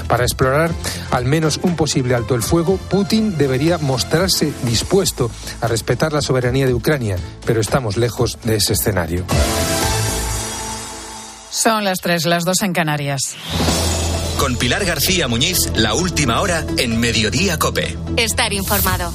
Para explorar al menos un posible alto el fuego, Putin debería mostrarse dispuesto a respetar la soberanía de Ucrania, pero estamos lejos de ese escenario. Son las 3, las 2 en Canarias. Con Pilar García Muñiz, la última hora en Mediodía COPE. Estar informado.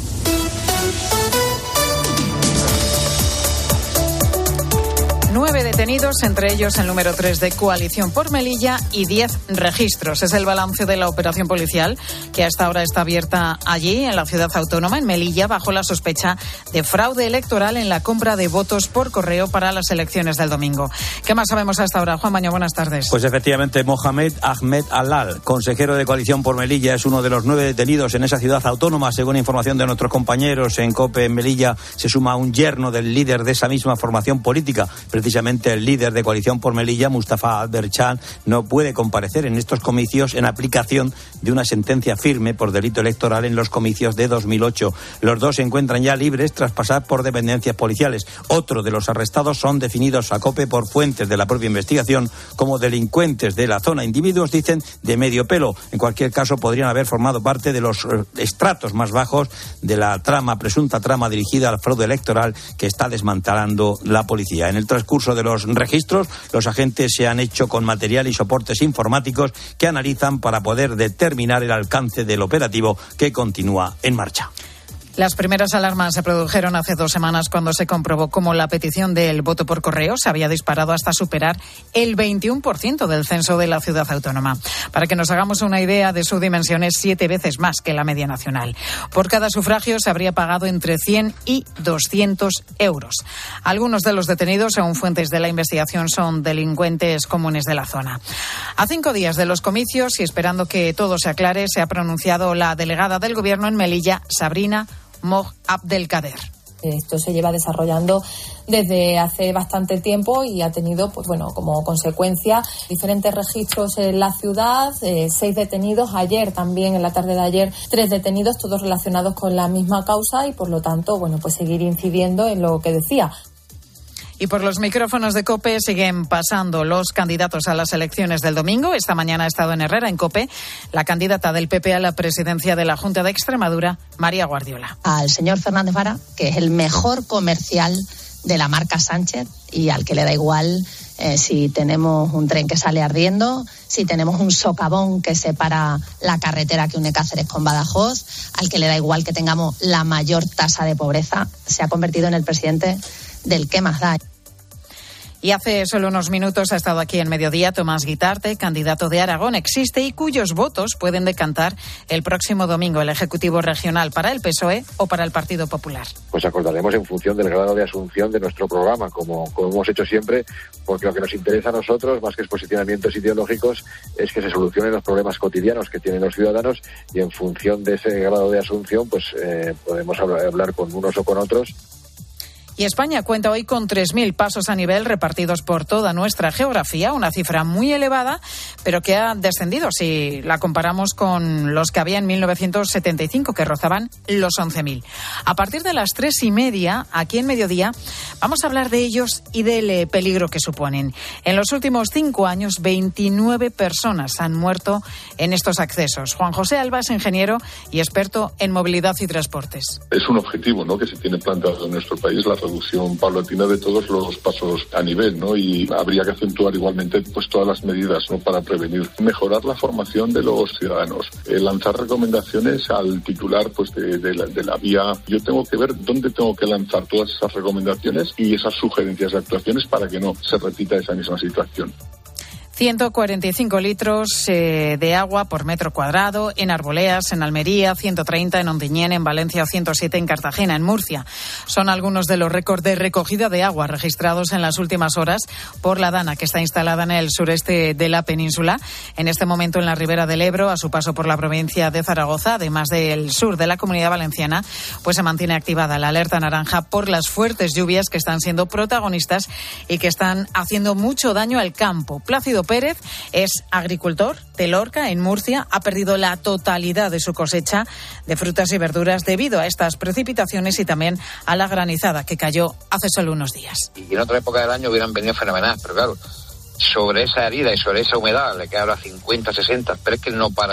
9 detenidos, entre ellos el número 3 de Coalición por Melilla y 10 registros. Es el balance de la operación policial que hasta ahora está abierta allí, en la ciudad autónoma, en Melilla, bajo la sospecha de fraude electoral en la compra de votos por correo para las elecciones del domingo. ¿Qué más sabemos hasta ahora? Juan Baño, buenas tardes. Pues efectivamente, Mohamed Ahmed Alal, consejero de Coalición por Melilla, es uno de los 9 detenidos en esa ciudad autónoma. Según información de nuestros compañeros en COPE en Melilla, se suma un yerno del líder de esa misma formación política. Precisamente el líder de Coalición por Melilla, Mustafa Alberchan, no puede comparecer en estos comicios en aplicación de una sentencia firme por delito electoral en los comicios de 2008. Los dos se encuentran ya libres tras pasar por dependencias policiales. Otro de los arrestados son definidos a COPE por fuentes de la propia investigación como delincuentes de la zona. Individuos, dicen, de medio pelo. En cualquier caso, podrían haber formado parte de los estratos más bajos de la presunta trama dirigida al fraude electoral que está desmantelando la policía. En el transcurso de los registros, los agentes se han hecho con material y soportes informáticos que analizan para poder determinar el alcance del operativo que continúa en marcha. Las primeras alarmas se produjeron hace 2 semanas cuando se comprobó cómo la petición del voto por correo se había disparado hasta superar el 21% del censo de la ciudad autónoma. Para que nos hagamos una idea de su dimensión, es 7 veces más que la media nacional. Por cada sufragio se habría pagado entre 100 y 200 euros. Algunos de los detenidos, según fuentes de la investigación, son delincuentes comunes de la zona. A 5 días de los comicios y esperando que todo se aclare, se ha pronunciado la delegada del Gobierno en Melilla, Sabrina Moh Abdelkader. Esto se lleva desarrollando desde hace bastante tiempo y ha tenido, como consecuencia diferentes registros en la ciudad, 6 detenidos, ayer también, en la tarde de ayer, 3 detenidos, todos relacionados con la misma causa y por lo tanto, seguir incidiendo en lo que decía. Y por los micrófonos de COPE siguen pasando los candidatos a las elecciones del domingo. Esta mañana ha estado en Herrera, en COPE, la candidata del PP a la presidencia de la Junta de Extremadura, María Guardiola. Al señor Fernández Vara, que es el mejor comercial de la marca Sánchez y al que le da igual si tenemos un tren que sale ardiendo, si tenemos un socavón que separa la carretera que une Cáceres con Badajoz, al que le da igual que tengamos la mayor tasa de pobreza. Se ha convertido en el presidente del qué más da. Y hace solo unos minutos ha estado aquí en Mediodía Tomás Guitarte, candidato de Aragón Existe y cuyos votos pueden decantar el próximo domingo el Ejecutivo Regional para el PSOE o para el Partido Popular. Pues acordaremos en función del grado de asunción de nuestro programa, como hemos hecho siempre, porque lo que nos interesa a nosotros, más que posicionamientos ideológicos, es que se solucionen los problemas cotidianos que tienen los ciudadanos y en función de ese grado de asunción, podemos hablar con unos o con otros. Y España cuenta hoy con 3.000 pasos a nivel repartidos por toda nuestra geografía, una cifra muy elevada, pero que ha descendido si la comparamos con los que había en 1975, que rozaban los 11.000. A partir de las 3:30, aquí en Mediodía, vamos a hablar de ellos y del peligro que suponen. En los últimos 5 años, 29 personas han muerto en estos accesos. Juan José Alba es ingeniero y experto en movilidad y transportes. Es un objetivo, ¿no?, que se tiene planteado en nuestro país, la reducción paulatina de todos los pasos a nivel, ¿no? Y habría que acentuar igualmente todas las medidas, ¿no?, para prevenir. Mejorar la formación de los ciudadanos, lanzar recomendaciones al titular de la vía. Yo tengo que ver dónde tengo que lanzar todas esas recomendaciones y esas sugerencias de actuaciones para que no se repita esa misma situación. 145 litros de agua por metro cuadrado en Arboleas, en Almería, 130 en Ontinyent, en Valencia, 107 en Cartagena, en Murcia. Son algunos de los récords de recogida de agua registrados en las últimas horas por la Dana, que está instalada en el sureste de la península. En este momento en la ribera del Ebro, a su paso por la provincia de Zaragoza, además del sur de la Comunidad Valenciana, pues se mantiene activada la alerta naranja por las fuertes lluvias que están siendo protagonistas y que están haciendo mucho daño al campo. Plácido Pérez es agricultor de Lorca, en Murcia. Ha perdido la totalidad de su cosecha de frutas y verduras debido a estas precipitaciones y también a la granizada que cayó hace solo unos días. Y en otra época del año hubieran venido fenomenal, pero claro, sobre esa herida y sobre esa humedad le queda ahora 50, 60, pero es que no para